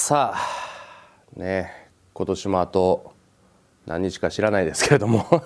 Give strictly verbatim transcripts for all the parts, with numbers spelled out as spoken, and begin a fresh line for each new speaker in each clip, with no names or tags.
さあね、今年もあと何日か知らないですけれども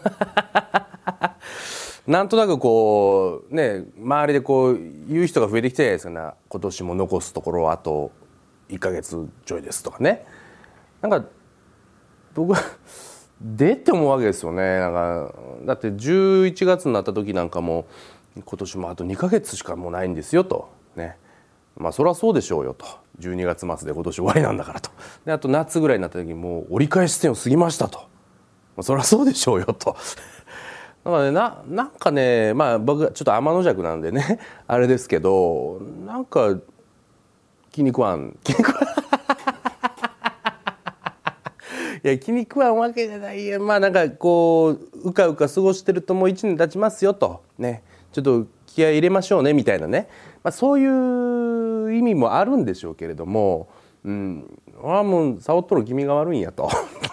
なんとなくこうね、周りでこう言う人が増えてきてるじゃないですかね。今年も残すところあといっかげつちょいですとかね。なんか僕はでって思うわけですよね。なんかだってじゅういちがつになった時なんかも今年もあとにかげつしかもうないんですよとね。まあそりゃそうでしょうよと、じゅうにがつ末で今年終わりなんだからと。であと夏ぐらいになった時にもう折り返し地点を過ぎましたと、まあ、そりゃそうでしょうよとだからね、な, なんかね、まあ僕ちょっと天の弱なんでねあれですけど、なんか気に食わん気に食わんいや気に食わんわけじゃないや。まあなんかこううかうか過ごしてるともういちねん経ちますよとね、ちょっと気合い入れましょうねみたいなね、まあ、そういう意味もあるんでしょうけれども、うん、俺はもうサボっとる君が悪いんやと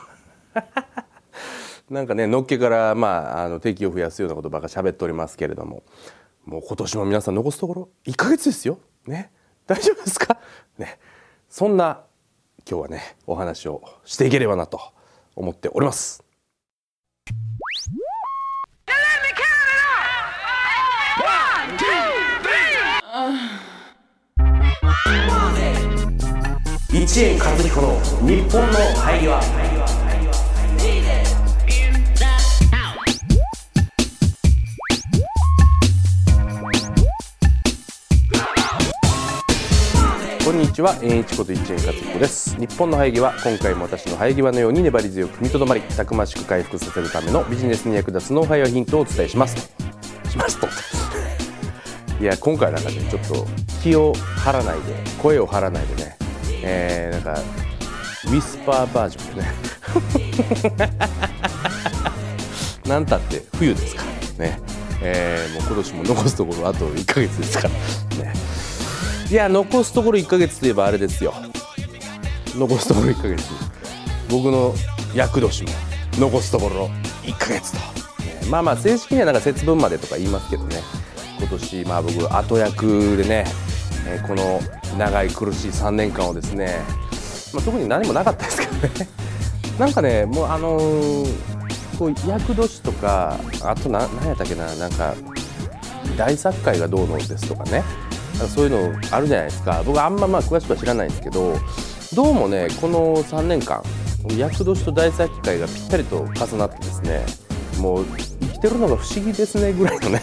なんかね、のっけから、まあ、あの敵を増やすようなことばっか喋っておりますけれども、もう今年も皆さん残すところいっかげつですよ、ね、大丈夫ですか、ね、そんな今日はねお話をしていければなと思っております。一円和彦の日本の生え際。こんにちは、円一こと一円和彦です。日本の生え際、今回も私の生え際のように粘り強く踏みとどまり、たくましく回復させるためのビジネスに役立つノウハウやヒントをお伝えしますとしますといや今回なんかね、ちょっと気を張らないで、声を張らないでね、えー、なんかウィスパーバージョンでねなんたって冬ですからね、えー、もう今年も残すところあといっかげつですからね。いや残すところいっかげつといえばあれですよ、残すところいっかげつ、僕の厄年も残すところいっかげつと、ね、まあまあ正式にはなんか節分までとか言いますけどね、今年まあ僕後役でね、えー、この長い苦しいさんねんかんをですね、まあ、特に何もなかったですけどねなんかね、もうあのー、こう厄年とか、あとな何やったっけな、なんか大殺界がどうのですとかね、そういうのあるじゃないですか。僕あんままあ詳しくは知らないんですけど、どうもねこのさんねんかん厄年と大殺界がぴったりと重なってですね、もう生きてるのが不思議ですねぐらいのね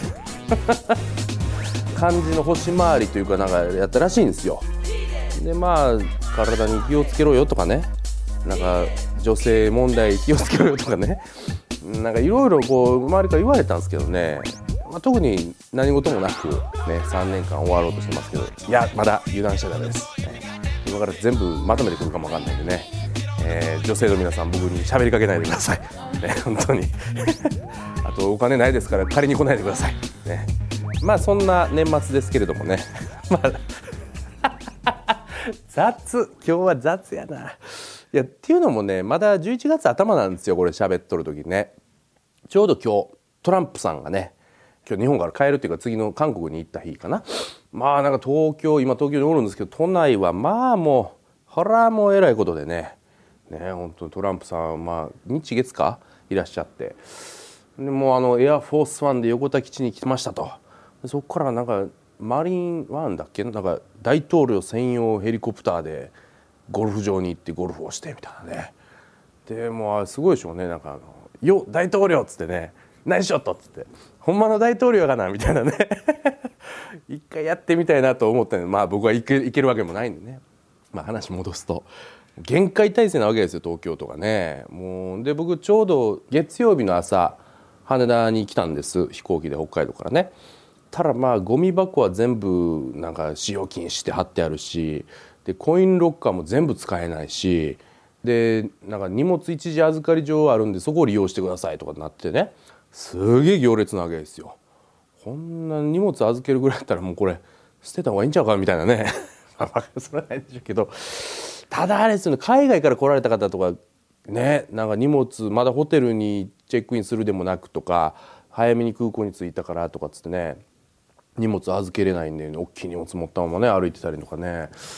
感じの星回りというかなんかやったらしいんですよ。でまあ体に気をつけろよとかね、なんか女性問題気をつけろよとかね、なんかいろいろこう周りから言われたんですけどね、まあ、特に何事もなくねさんねんかん終わろうとしてますけど、いやまだ油断しちゃダメです、ね、今から全部まとめてくるかもわかんないんでね、えー、女性の皆さん僕に喋りかけないでください、ね、本当にあとお金ないですから借りに来ないでください、ね、まあそんな年末ですけれどもねまあ雑、今日は雑やな。いやっていうのもね、まだじゅういちがつ頭なんですよ、これ喋っとる時ね。ちょうど今日トランプさんがね、今日日本から帰るっていうか次の韓国に行った日かな。まあなんか東京、今東京におるんですけど、都内はまあもうほらもうえらいことでね、ね本当にトランプさんまあ日月かいらっしゃって、でもうあのエアフォースワンで横田基地に来てましたと。そこからなんかマリンワンだっけ、なんか大統領専用ヘリコプターでゴルフ場に行ってゴルフをしてみたいなね。でもうすごいでしょうね、なんかあのよ大統領っつってね、ナイスショットっつって、ほんまの大統領かなみたいなね一回やってみたいなと思ったので、まあ僕はいけ、いけるわけもないんでね、まあ話戻すと厳戒態勢なわけですよ、東京とかね。もうで僕ちょうど月曜日の朝羽田に来たんです、飛行機で北海道からね。ただまあゴミ箱は全部なんか使用禁止って貼ってあるし、でコインロッカーも全部使えないし、でなんか荷物一時預かり場あるんでそこを利用してくださいとかなってね、すげえ行列なわけですよ。こんな荷物預けるぐらいだったらもうこれ捨てた方がいいんちゃうかみたいなねそれはないでしょうけど、ただあれですよね、海外から来られた方とかね、なんか荷物まだホテルにチェックインするでもなくとか、早めに空港に着いたからとかっつってね、荷物預けれないんで、ね、大きい荷物持ったままね歩いてたりとかね、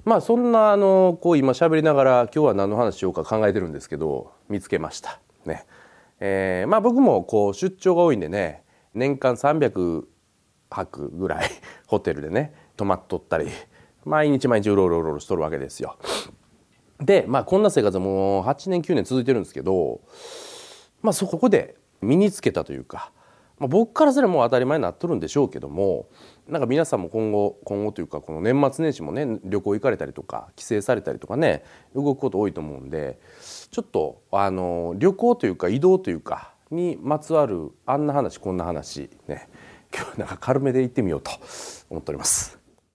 まあそんなあのこう今喋りながら今日は何の話しようか考えてるんですけど、見つけましたね。えー、まあ僕もこう出張が多いんでね、年間さんびゃくはくぐらいホテルでね泊まっとったり、毎日毎日うろうろうろうろしとるわけですよ。でまあこんな生活もうはちねんきゅうねん続いてるんですけど、まあそこで身につけたというか、まあ、僕からすればもう当たり前になっとるんでしょうけども、なんか皆さんも今後今後というかこの年末年始もね旅行行かれたりとか帰省されたりとかね動くこと多いと思うんで、ちょっとあの旅行というか移動というかにまつわるあんな話こんな話ね、今日なんか軽めで行ってみようと思っております。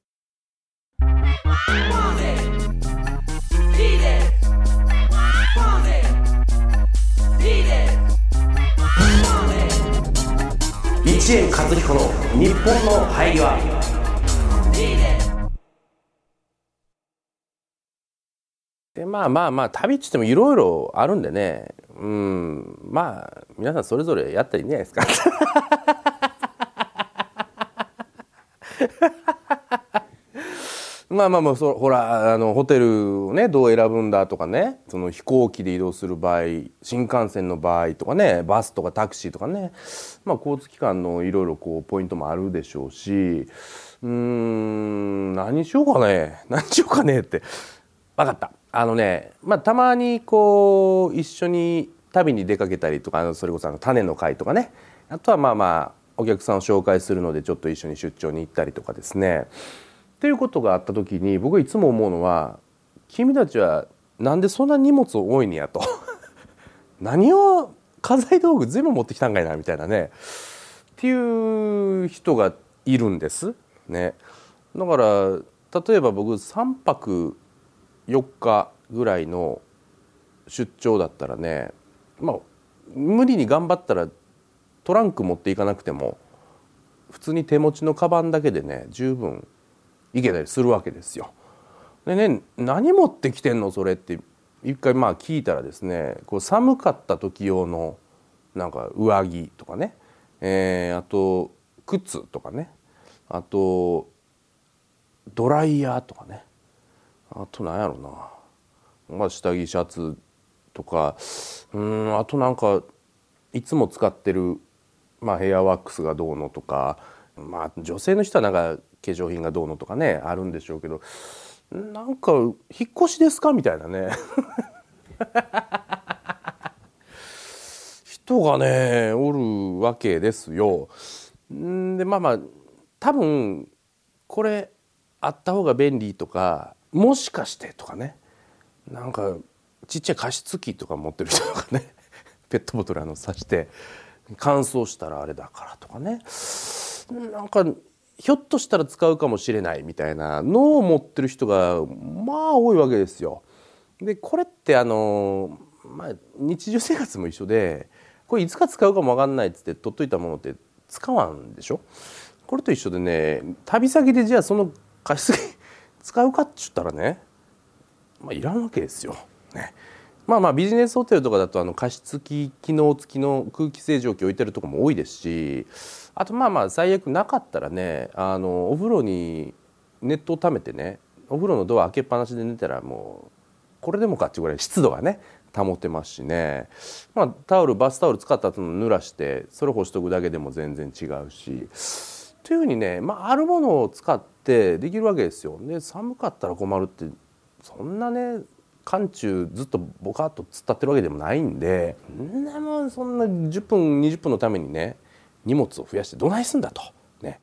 一円和彦の日本の入りは。でまあまあまあ旅っつってもいろいろあるんでね、うんまあ皆さんそれぞれやったらいいんじゃないですかまあまあまあそほらあのホテルをねどう選ぶんだとかね、その飛行機で移動する場合、新幹線の場合とかね、バスとかタクシーとかね、まあ交通機関のいろいろこうポイントもあるでしょうし、うーん何しようかね何しようかねって分かった。あのねまあたまにこう一緒に旅に出かけたりとか、あのそれこそあの種の会とかね、あとはまあまあお客さんを紹介するのでちょっと一緒に出張に行ったりとかですねっていうことがあった時に、僕いつも思うのは、君たちはなんでそんな荷物多いんやと何を家財道具全部持ってきたんかいなみたいなねっていう人がいるんですね。だから例えば僕さんぱくよっかぐらいの出張だったらね、まあ無理に頑張ったらトランク持っていかなくても普通に手持ちのカバンだけでね十分いけたりするわけですよ。でね、何持ってきてんのそれって一回まあ聞いたらですね、こう寒かった時用のなんか上着とかね、えー、あと靴とかね、あとドライヤーとかね、あとなんやろな、まあ、下着シャツとか、うーんあとなんかいつも使ってる、まあ、ヘアワックスがどうのとか、まあ女性の人はなんか化粧品がどうのとかねあるんでしょうけど、なんか引っ越しですかみたいなね人がねおるわけですよ。んでまあまあ多分これあった方が便利とか、もしかしてとかね、なんかちっちゃい加湿器とか持ってる人とかねペットボトルあの刺して乾燥したらあれだからとかね、なんかひょっとしたら使うかもしれないみたいなのを持ってる人がまあ多いわけですよ。でこれってあの、まあ、日常生活も一緒で、これいつか使うかも分かんないっつって取っといたものって使わんでしょ。これと一緒でね、旅先でじゃあその加湿器使うかっちゅったらね、まあ、いらんわけですよ。ね、まあまあビジネスホテルとかだとあの加湿器機能付きの空気清浄機置いてるとこも多いですし、あとまあまあ最悪なかったらね、あのお風呂に熱湯をためてね、お風呂のドア開けっぱなしで寝たらもうこれでもかっていうぐらい湿度がね保てますしね、まあ、タオルバスタオル使った後の濡らしてそれ干しとくだけでも全然違うしというふうにね、まあ、あるものを使ってできるわけですよ。で寒かったら困るってそんなね寒中ずっとボカッと突っ立ってるわけでもないんで、でもそんなじゅっぷんにじゅっぷんのためにね荷物を増やしてどないすんだとね。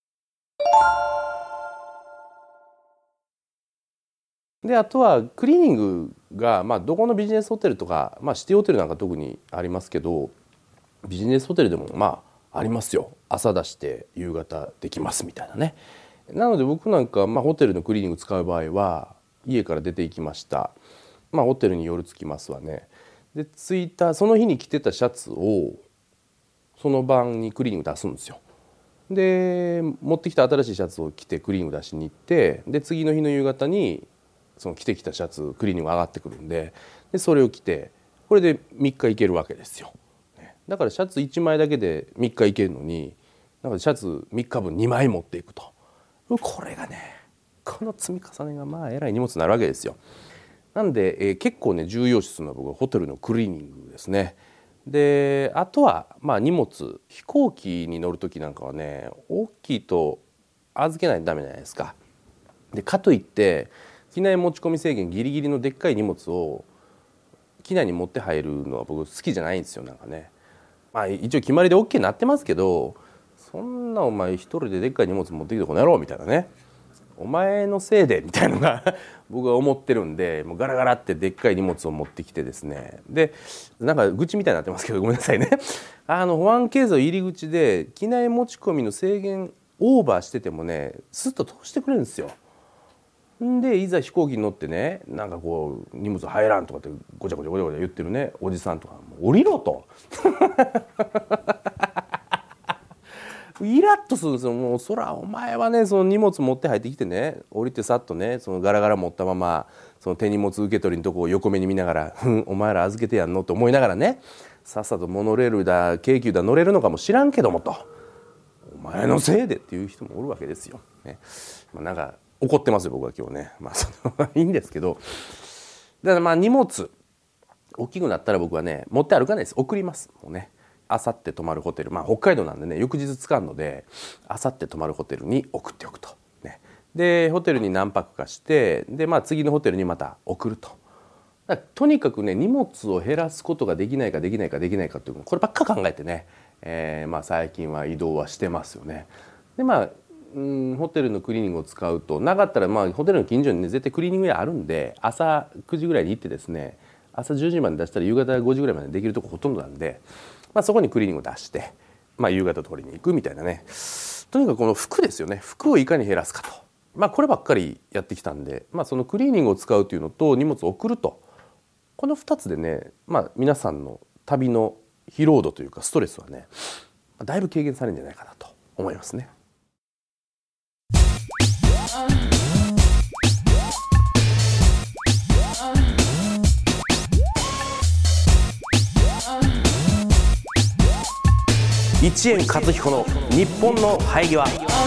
であとはクリーニングが、まあ、どこのビジネスホテルとか、まあ、シティホテルなんか特にありますけど、ビジネスホテルでもまあありますよ。朝出して夕方できますみたいなね。なので僕なんか、まあ、ホテルのクリーニング使う場合は家から出て行きました、まあ、ホテルに夜着きますわね。で着いたその日に着てたシャツをその晩にクリーニング出すんですよ。で持ってきた新しいシャツを着てクリーニング出しに行って、で次の日の夕方にその着てきたシャツクリーニング上がってくるんで、でそれを着てこれでみっかいけるわけですよ。だからシャツいちまいだけでみっかいけるのに、なんかシャツみっかぶんにまい持っていくと、これがねこの積み重ねがまあえらい荷物になるわけですよ。なんで、えー、結構ね重要視するのは僕はホテルのクリーニングですね。であとはまあ荷物、飛行機に乗る時なんかはね大きいと預けないとダメじゃないですか。でかといって機内持ち込み制限ギリギリのでっかい荷物を機内に持って入るのは僕好きじゃないんですよ。なんかね、まあ一応決まりで OK になってますけど、そんなお前一人ででっかい荷物持ってきてこの野郎みたいなね、お前のせいでみたいなのが僕は思ってるんで、もうガラガラってでっかい荷物を持ってきてですね、でなんか愚痴みたいになってますけどごめんなさいねあの保安検査入り口で機内持ち込みの制限オーバーしててもねスッと通してくれるんですよ。んでいざ飛行機に乗ってね、なんかこう荷物入らんとかってごちゃごちゃごちゃごちゃ言ってるねおじさんとかもう降りろとイラッとするんですよ。もうそらお前はねその荷物持って入ってきてね、降りてさっとねそのガラガラ持ったままその手荷物受け取りのとこを横目に見ながら「ふんお前ら預けてやんの?」と思いながらね、さっさとモノレールだ京急だ乗れるのかも知らんけどもと、お前のせいでっていう人もおるわけですよ、ね。まあ、なんか怒ってますよ僕は今日ね。まあそのいいんですけど、だからまあ荷物大きくなったら僕はね持って歩かないです。送ります。もうねあさって泊まるホテル、まあ北海道なんでね翌日使うのであさって泊まるホテルに送っておくと、ね、でホテルに何泊かして、でまあ次のホテルにまた送ると。だからとにかくね荷物を減らすことができないかできないかできないかっていうこればっか考えてね、えー、まあ最近は移動はしてますよね。でまあうんホテルのクリーニングを使うとなかったら、まあホテルの近所にね絶対クリーニング屋あるんで、朝くじぐらいに行ってですね、朝じゅうじまで出したら夕方ごじぐらいまでできるとこほとんどなんで、まあ、そこにクリーニングを出して、まあ、夕方取りに行くみたいなね。とにかくこの服ですよね。服をいかに減らすかと、まあ、こればっかりやってきたんで、まあ、そのクリーニングを使うというのと荷物を送ると、このふたつでね、まあ、皆さんの旅の疲労度というかストレスはねだいぶ軽減されるんじゃないかなと思いますね。一円勝彦の日本の生え際。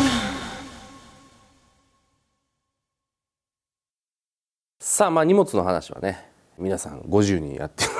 さあまあ荷物の話はね皆さんご自由にやって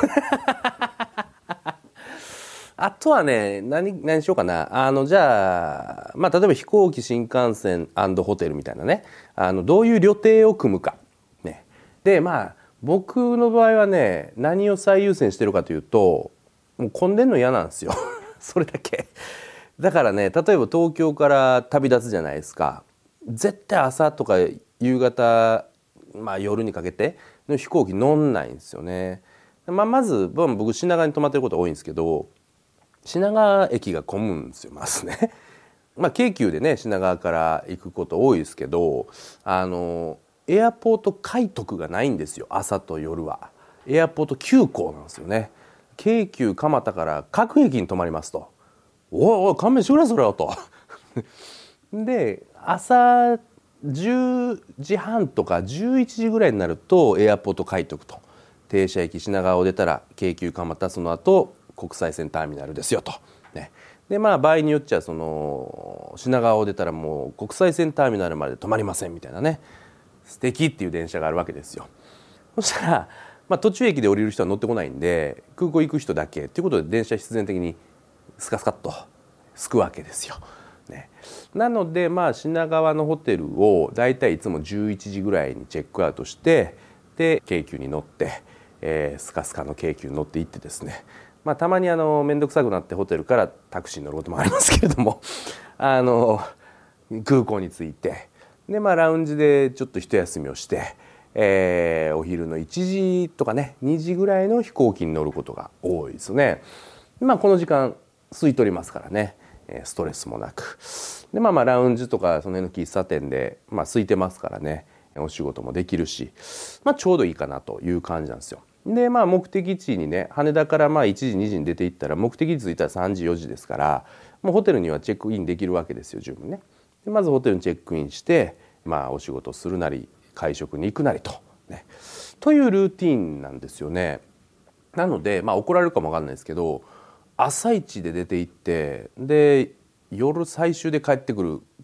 あとはね 何, 何しようかな。あのじゃあ、まあ、例えば飛行機新幹線&ホテルみたいなね、あのどういう旅程を組むか、ね、でまあ僕の場合はね何を最優先してるかというと、もう混んでんの嫌なんですよそれだけ。だからね例えば東京から旅立つじゃないですか。絶対朝とか夕方、まあ、夜にかけての飛行機乗んないんですよね。まあ、まず僕品川に泊まってることが多いんですけど、品川駅が混むんですよまずね。まあ京急でね品川から行くこと多いですけど、あのエアポート快特がないんですよ。朝と夜はエアポート急行なんですよね。京急蒲田から各駅に泊まりますと。おいおい勘弁してくれそれよとで朝じゅうじはんとかじゅういちじぐらいになるとエアポート快特と、停車駅品川を出たら京急蒲田、その後国際線ターミナルですよと、ね、でまあ場合によっちゃその品川を出たらもう国際線ターミナルまで止まりませんみたいなね、素敵っていう電車があるわけですよ。そしたら、まあ、途中駅で降りる人は乗ってこないんで空港行く人だけということで電車必然的にスカスカっとすくわけですよ、ね、なのでまあ品川のホテルをだいたいいつもじゅういちじぐらいにチェックアウトして、で京急に乗って、えー、スカスカの京急に乗って行ってですね、まあ、たまにあの面倒くさくなってホテルからタクシーに乗ることもありますけれどもあの空港に着いて、で、まあ、ラウンジでちょっと一休みをして、えー、お昼のいちじとかねにじぐらいの飛行機に乗ることが多いですよね。まあ、この時間空いとりますからね、ストレスもなく、で、まあ、まあラウンジとかその辺の喫茶店で、まあ、空いてますからねお仕事もできるし、まあ、ちょうどいいかなという感じなんですよ。でまあ目的地にね羽田からまあいちじにじに出て行ったら目的地着いたらさんじよじですから、もうホテルにはチェックインできるわけですよ十分ね。でまずホテルにチェックインして、まあ、お仕事するなり会食に行くなりと、ね、というルーティーンなんですよね。なので、まあ、怒られるかもわかんないですけど、朝一で出て行ってで夜最終で帰ってくる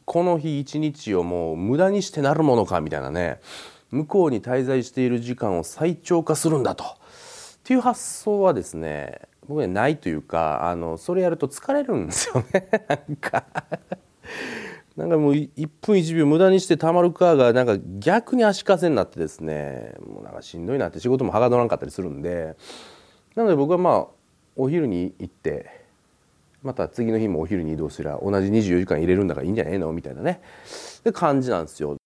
この日一日をもう無駄にしてなるものかみたいなね、向こうに滞在している時間を最長化するんだとっていう発想はですね、僕にはないというか、あのそれやると疲れるんですよねなんかなんかもういっぷんいちびょう無駄にしてたまるかがなんか逆に足かせになってですね、もうなんかしんどいなって、仕事もはかどらんかったりするんで、なので僕はまあお昼に行ってまた次の日もお昼に移動すれば同じにじゅうよじかん入れるんだからいいんじゃねえのみたいなねで感じなんですよ。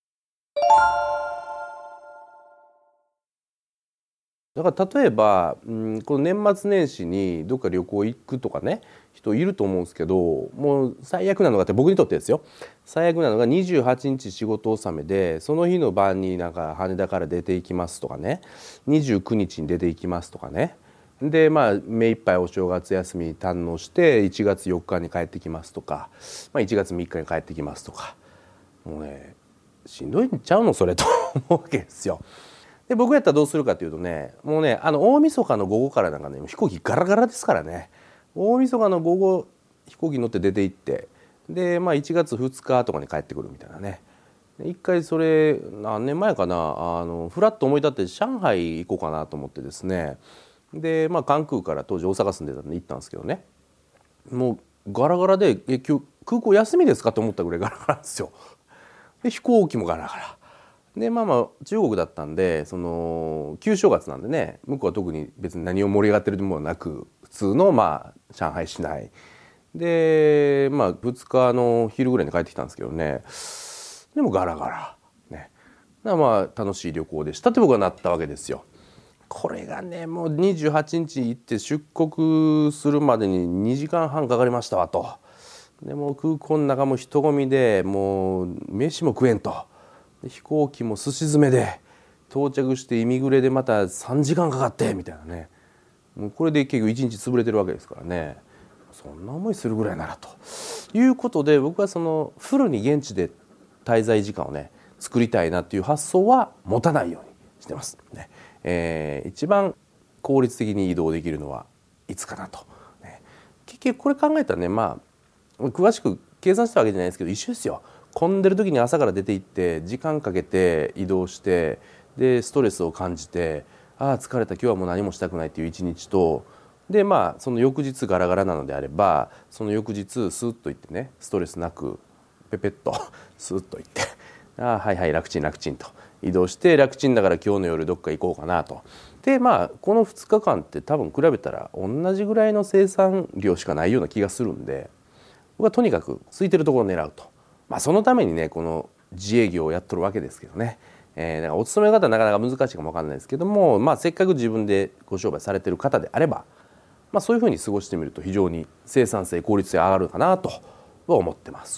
だから例えば、うん、この年末年始にどっか旅行行くとかね人いると思うんですけど、もう最悪なのがって僕にとってですよ、最悪なのがにじゅうはちにち仕事納めでその日の晩になんか羽田から出ていきますとかね、にじゅうくにちに出ていきますとかね、でまあ目いっぱいお正月休み堪能していちがつよっかに帰ってきますとか、まあ、いちがつみっかに帰ってきますとか、もうねしんどいんちゃうのそれと思うわけですよ。で僕やったらどうするかというとね、もうねあの大晦日の午後からなんかね飛行機ガラガラですからね、大晦日の午後飛行機乗って出て行ってで、まあ、いちがつふつかとかに帰ってくるみたいなね。一回それ何年前かな、あのフラッと思い立って上海行こうかなと思ってですね、で、まあ、関空から当時大阪住んでたんで行ったんですけどね、もうガラガラで「え今日空港休みですか?」と思ったぐらいガラガラですよ。で飛行機もガラガラで、まあまあ中国だったんでその旧正月なんでね、向こうは特に別に何を盛り上がってるでもなく普通のまあ上海市内で、まあふつかの昼ぐらいに帰ってきたんですけどね、でもガラガラね、まあ楽しい旅行でしたって僕はなったわけですよ。これがねもうにじゅうはちにち行って出国するまでににじかんはんかかりましたわと。でも空港の中も人混みでもう飯も食えんと、で飛行機もすし詰めで到着してイミグレでまたさんじかんかかってみたいなね、もうこれで結局いちにち潰れてるわけですからね、そんな思いするぐらいならということで、僕はそのフルに現地で滞在時間をね作りたいなっていう発想は持たないようにしてますね。えー、一番効率的に移動できるのはいつかなと、ね、結局これ考えたらね、まあ詳しく計算したわけじゃないですけど一緒ですよ。混んでる時に朝から出て行って時間かけて移動してでストレスを感じて、ああ疲れた今日はもう何もしたくないっていう一日と、でまあその翌日ガラガラなのであればその翌日スーッと行ってねストレスなくペペッとスーッと行ってああはいはい楽ちん楽ちんと移動して楽ちんだから今日の夜どっか行こうかなと。でまあこのふつかかんって多分比べたら同じぐらいの生産量しかないような気がするんで、僕はとにかく空いてるところを狙うと。まあそのためにねこの自営業をやっとるわけですけどね、えー、だからお勤め方はなかなか難しいかもわかんないですけども、まあせっかく自分でご商売されてる方であれば、まあそういうふうに過ごしてみると非常に生産性効率性上がるかなとは思ってます。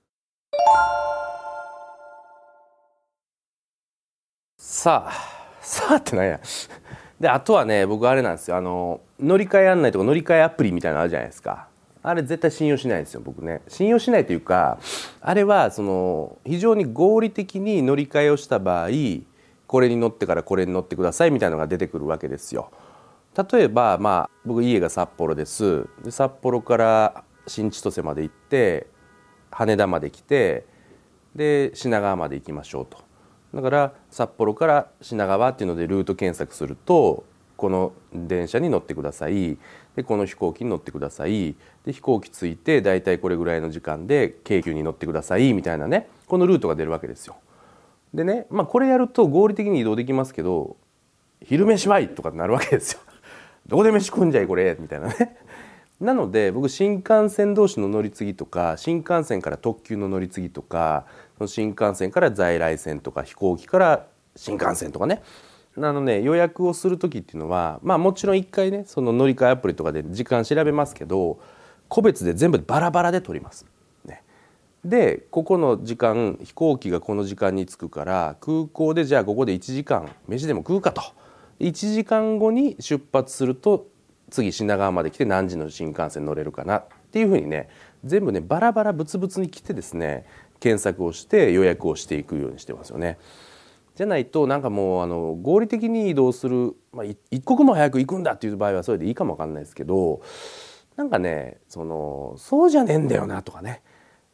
さあさあってなんやであとはね僕あれなんですよ、あの乗り換え案内とか乗り換えアプリみたいなのあるじゃないですか。あれ絶対信用しないんですよ僕ね。信用しないというか、あれはその非常に合理的に乗り換えをした場合これに乗ってからこれに乗ってくださいみたいなのが出てくるわけですよ。例えばまあ僕家が札幌です。で札幌から新千歳まで行って羽田まで来てで品川まで行きましょうと。だから札幌から品川っていうのでルート検索するとこの電車に乗ってください、でこの飛行機に乗ってください、で飛行機着いてだいたいこれぐらいの時間で京急に乗ってくださいみたいなね、このルートが出るわけですよ。でね、まあこれやると合理的に移動できますけど昼飯はいとかってなるわけですよどこで飯食うんじゃいこれみたいなねなので僕新幹線同士の乗り継ぎとか新幹線から特急の乗り継ぎとか新幹線から在来線とか飛行機から新幹線とかね、あのね予約をする時っていうのはまあもちろん一回ねその乗り換えアプリとかで時間調べますけど個別で全部バラバラで取ります、ね、でここの時間飛行機がこの時間に着くから空港でじゃあここでいちじかん飯でも食うかと、いちじかんごに出発すると次品川まで来て何時の新幹線乗れるかなっていうふうにね全部ねバラバラブツブツに来てですね検索をして予約をしていくようにしてますよね。じゃないとなんかもうあの合理的に移動する、まあ、一刻も早く行くんだっていう場合はそれでいいかもわかんないですけど、なんかねそのそうじゃねえんだよなとかね、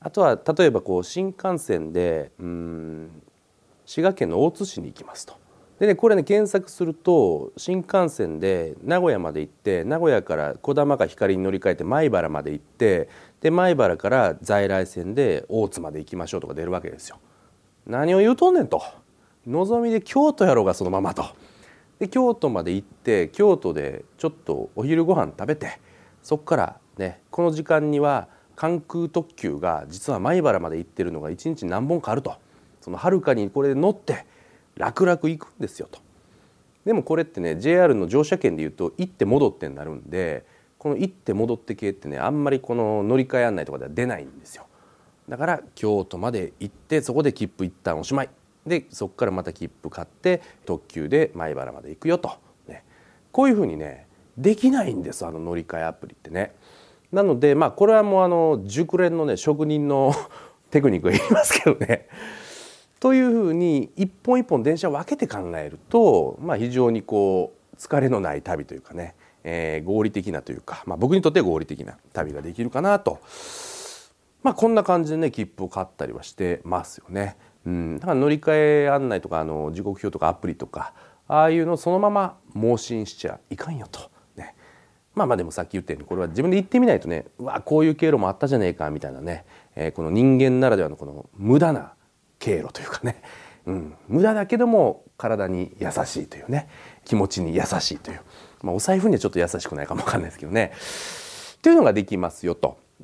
あとは例えばこう新幹線でうーん滋賀県の大津市に行きますと。でねこれね検索すると新幹線で名古屋まで行って名古屋からこだまかひかりに乗り換えて米原まで行ってで米原から在来線で大津まで行きましょうとか出るわけですよ。何を言うとんねんと。のぞみで京都やろうがそのままと。で京都まで行って京都でちょっとお昼ご飯食べてそっからねこの時間には関空特急が実は米原まで行ってるのがいちにち何本かあると。そのはるかにこれで乗って楽々行くんですよと。でもこれってね ジェイアール の乗車券でいうと行って戻ってになるんでこの行って戻って系ってねあんまりこの乗り換え案内とかでは出ないんですよ。だから京都まで行ってそこで切符一旦おしまいでそこからまた切符買って特急で米原まで行くよと、ね、こういうふうにねできないんですあの乗り換えアプリってね。なのでまあこれはもうあの熟練のね職人のテクニックがいりますけどね。というふうに一本一本電車を分けて考えると、まあ、非常にこう疲れのない旅というかね、えー、合理的なというか、まあ、僕にとっては合理的な旅ができるかなと、まあ、こんな感じでね切符を買ったりはしてますよね。うん、だから乗り換え案内とかあの時刻表とかアプリとかああいうのをそのまま盲信しちゃいかんよと、ね、まあまあでもさっき言ったようにこれは自分で行ってみないとねうわこういう経路もあったじゃねえかみたいなね、えー、この人間ならではのこの無駄な経路というかね、うん、無駄だけども体に優しいというね気持ちに優しいという、まあ、お財布にはちょっと優しくないかもわかんないですけどねというのができますよと。うん、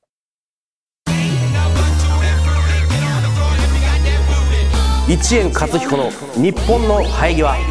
一円勝彦の日本の生え際。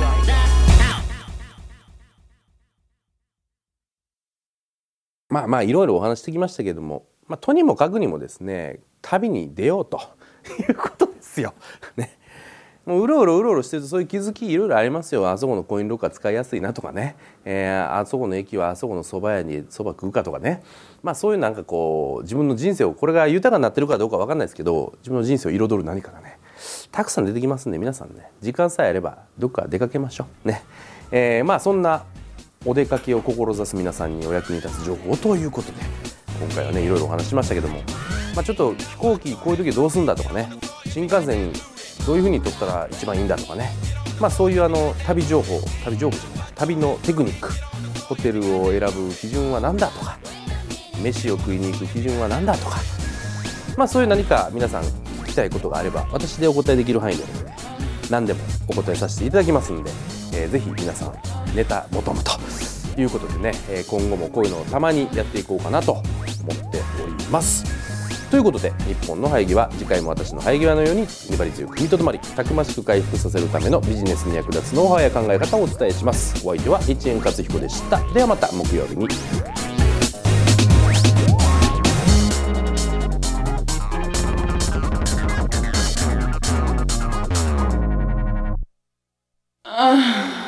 まあまあいろいろお話してきましたけれども、まあ、とにもかくにもですね旅に出ようということですよ。ね、もううろうろうろうろしてるとそういう気づきいろいろありますよ。あそこのコインロッカー使いやすいなとかね、えー、あそこの駅はあそこのそば屋にそば食うかとかね、まあそういうなんかこう自分の人生をこれが豊かになってるかどうかわかんないですけど自分の人生を彩る何かがねたくさん出てきますんで皆さんね時間さえあればどっか出かけましょうね。えー、まあそんなお出かけを志す皆さんにお役に立つ情報ということで今回はねいろいろお話しましたけども、まあ、ちょっと飛行機こういう時どうすんだとかね新幹線どういう風に取ったら一番いいんだとかね、まあ、そういうあの旅情報旅情報じゃない旅のテクニックホテルを選ぶ基準は何だとか飯を食いに行く基準は何だとか、まあ、そういう何か皆さん聞きたいことがあれば私でお答えできる範囲で、ね、何でもお答えさせていただきますんで、えー、ぜひ皆さんネタ求むということでね今後もこういうのをたまにやっていこうかなと思っております。ということで日本の生え際次回も私の生え際のように粘り強く踏みとどまりたくましく回復させるためのビジネスに役立つノウハウや考え方をお伝えします。お相手は一円勝彦でした。ではまた木曜日に。あ